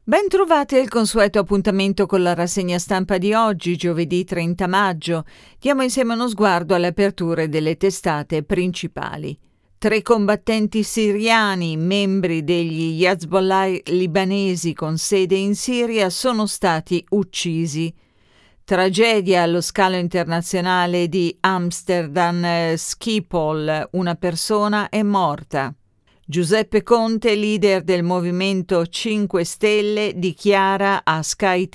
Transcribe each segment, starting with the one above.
Ben trovati al consueto appuntamento con la rassegna stampa di oggi, giovedì 30 maggio. Diamo insieme uno sguardo alle aperture delle testate principali. 3 combattenti siriani, membri degli Hezbollah libanesi con sede in Siria, sono stati uccisi. Tragedia allo scalo internazionale di Amsterdam Schiphol, una persona è morta. Giuseppe Conte, leader del Movimento 5 Stelle, dichiara a Sky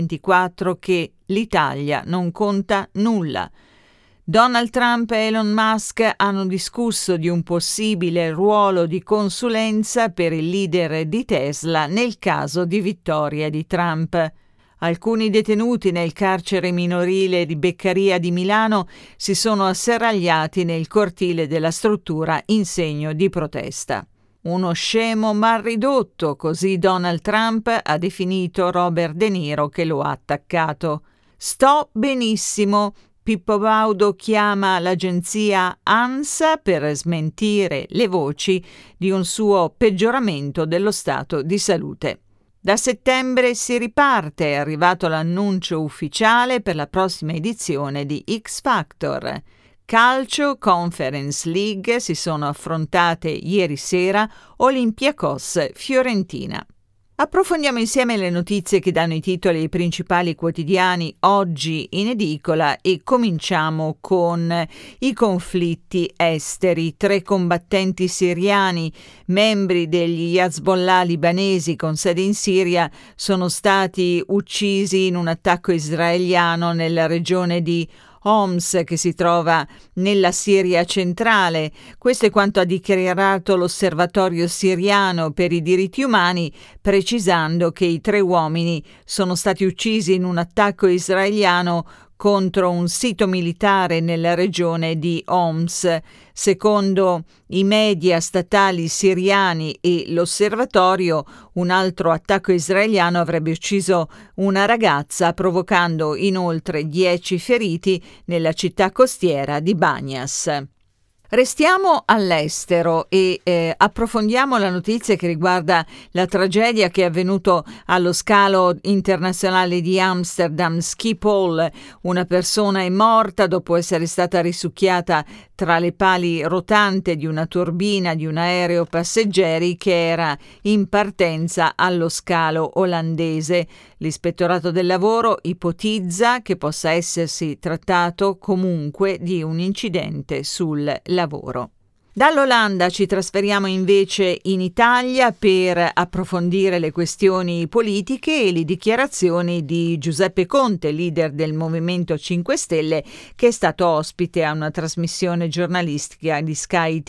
TG24 che l'Italia non conta nulla. Donald Trump e Elon Musk hanno discusso di un possibile ruolo di consulenza per il leader di Tesla nel caso di vittoria di Trump. Alcuni detenuti nel carcere minorile di Beccaria di Milano si sono asserragliati nel cortile della struttura in segno di protesta. Uno scemo mal ridotto, così Donald Trump ha definito Robert De Niro che lo ha attaccato. Sto benissimo. Pippo Baudo chiama l'agenzia ANSA per smentire le voci di un suo peggioramento dello stato di salute. Da settembre si riparte, è arrivato l'annuncio ufficiale per la prossima edizione di X Factor. Calcio, Conference League, si sono affrontate ieri sera Olympiacos Fiorentina. Approfondiamo insieme le notizie che danno i titoli ai principali quotidiani oggi in edicola e cominciamo con i conflitti esteri. 3 combattenti siriani, membri degli Hezbollah libanesi con sede in Siria, sono stati uccisi in un attacco israeliano nella regione di Homs, che si trova nella Siria centrale. Questo è quanto ha dichiarato l'Osservatorio siriano per i diritti umani, precisando che i 3 uomini sono stati uccisi in un attacco israeliano contro un sito militare nella regione di Homs. Secondo i media statali siriani e l'osservatorio, un altro attacco israeliano avrebbe ucciso una ragazza, provocando inoltre 10 feriti nella città costiera di Banyas. Restiamo all'estero e approfondiamo la notizia che riguarda la tragedia che è avvenuto allo scalo internazionale di Amsterdam Schiphol. Una persona è morta dopo essere stata risucchiata tra le pali rotanti di una turbina di un aereo passeggeri che era in partenza allo scalo olandese. L'ispettorato del lavoro ipotizza che possa essersi trattato comunque di un incidente sul lavoro. Dall'Olanda ci trasferiamo invece in Italia per approfondire le questioni politiche e le dichiarazioni di Giuseppe Conte, leader del Movimento 5 Stelle, che è stato ospite a una trasmissione giornalistica di Sky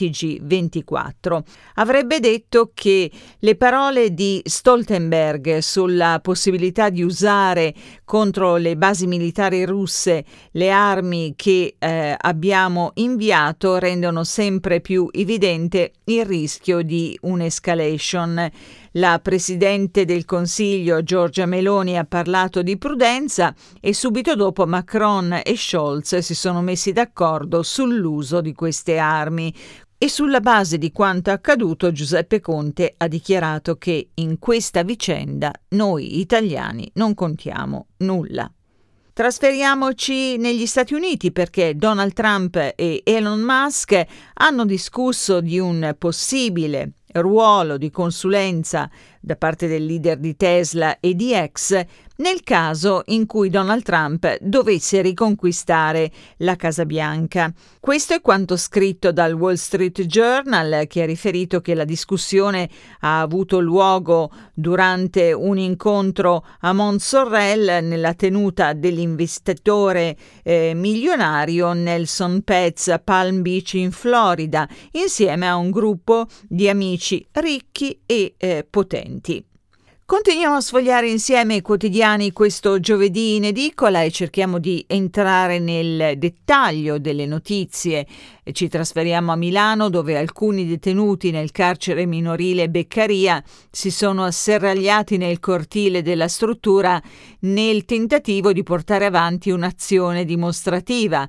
TG24. Avrebbe detto che le parole di Stoltenberg sulla possibilità di usare contro le basi militari russe le armi che abbiamo inviato rendono sempre più evidente il rischio di un'escalation. La Presidente del Consiglio Giorgia Meloni ha parlato di prudenza e subito dopo Macron e Scholz si sono messi d'accordo sull'uso di queste armi. E sulla base di quanto accaduto, Giuseppe Conte ha dichiarato che in questa vicenda noi italiani non contiamo nulla. Trasferiamoci negli Stati Uniti perché Donald Trump e Elon Musk hanno discusso di un possibile ruolo di consulenza da parte del leader di Tesla e di X nel caso in cui Donald Trump dovesse riconquistare la Casa Bianca. Questo è quanto scritto dal Wall Street Journal, che ha riferito che la discussione ha avuto luogo durante un incontro a Mont Sorrel nella tenuta dell'investitore milionario Nelson Petz a Palm Beach in Florida, insieme a un gruppo di amici ricchi e potenti. Continuiamo a sfogliare insieme i quotidiani questo giovedì in edicola e cerchiamo di entrare nel dettaglio delle notizie. Ci trasferiamo a Milano, dove alcuni detenuti nel carcere minorile Beccaria si sono asserragliati nel cortile della struttura nel tentativo di portare avanti un'azione dimostrativa.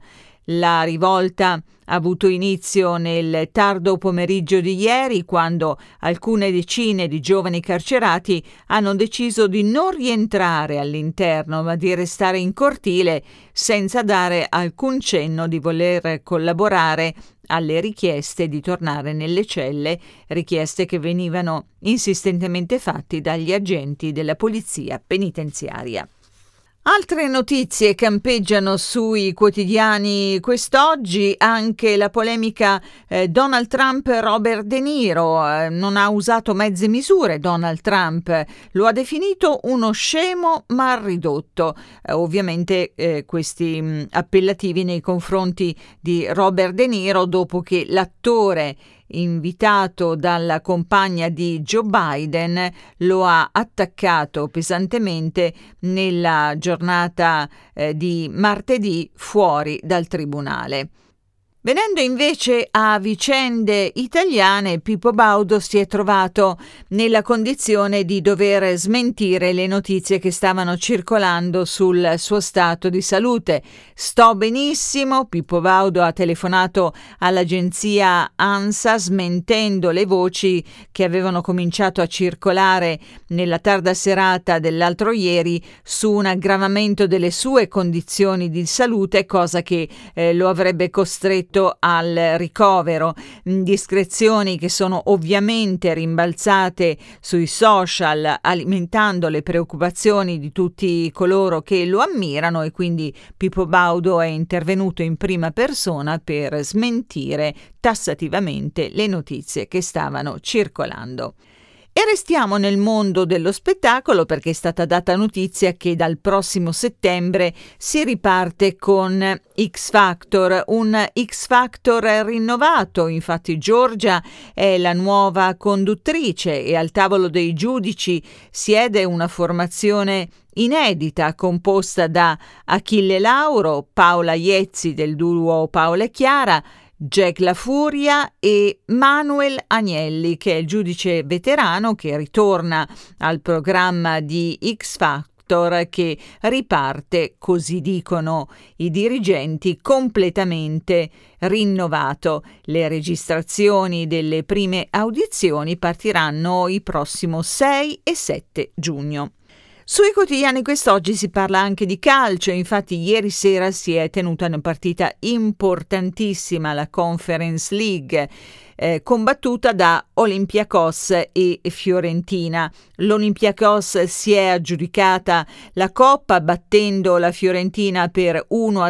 La rivolta ha avuto inizio nel tardo pomeriggio di ieri, quando alcune decine di giovani carcerati hanno deciso di non rientrare all'interno, ma di restare in cortile senza dare alcun cenno di voler collaborare alle richieste di tornare nelle celle, richieste che venivano insistentemente fatte dagli agenti della polizia penitenziaria. Altre notizie campeggiano sui quotidiani quest'oggi, anche la polemica Donald Trump-Robert De Niro. Non ha usato mezze misure Donald Trump, lo ha definito uno scemo mal ridotto. Ovviamente questi appellativi nei confronti di Robert De Niro dopo che l'attore invitato dalla compagna di Joe Biden lo ha attaccato pesantemente nella giornata di martedì fuori dal tribunale. Venendo invece a vicende italiane, Pippo Baudo si è trovato nella condizione di dover smentire le notizie che stavano circolando sul suo stato di salute. Sto benissimo, Pippo Baudo ha telefonato all'agenzia ANSA smentendo le voci che avevano cominciato a circolare nella tarda serata dell'altro ieri su un aggravamento delle sue condizioni di salute, cosa che lo avrebbe costretto al ricovero. Indiscrezioni che sono ovviamente rimbalzate sui social, alimentando le preoccupazioni di tutti coloro che lo ammirano, e quindi Pippo Baudo è intervenuto in prima persona per smentire tassativamente le notizie che stavano circolando. E restiamo nel mondo dello spettacolo, perché è stata data notizia che dal prossimo settembre si riparte con X Factor, un X Factor rinnovato. Infatti Giorgia è la nuova conduttrice e al tavolo dei giudici siede una formazione inedita composta da Achille Lauro, Paola Iezzi del duo Paola e Chiara, Jack La Furia e Manuel Agnelli, che è il giudice veterano che ritorna al programma di X Factor, che riparte, così dicono i dirigenti, completamente rinnovato. Le registrazioni delle prime audizioni partiranno il prossimo 6 e 7 giugno. Sui quotidiani quest'oggi si parla anche di calcio. Infatti ieri sera si è tenuta una partita importantissima, la Conference League, combattuta da Olympiacos e Fiorentina. L'Olympiacos si è aggiudicata la Coppa battendo la Fiorentina per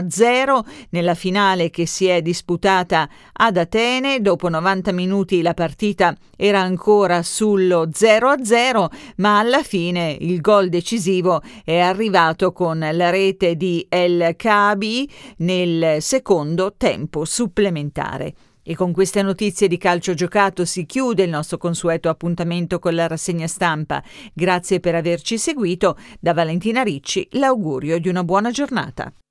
1-0 nella finale che si è disputata ad Atene. Dopo 90 minuti la partita era ancora sullo 0-0, ma alla fine il gol decisivo è arrivato con la rete di El Kaabi nel secondo tempo supplementare. E con queste notizie di calcio giocato si chiude il nostro consueto appuntamento con la rassegna stampa. Grazie per averci seguito. Da Valentina Ricci l'augurio di una buona giornata.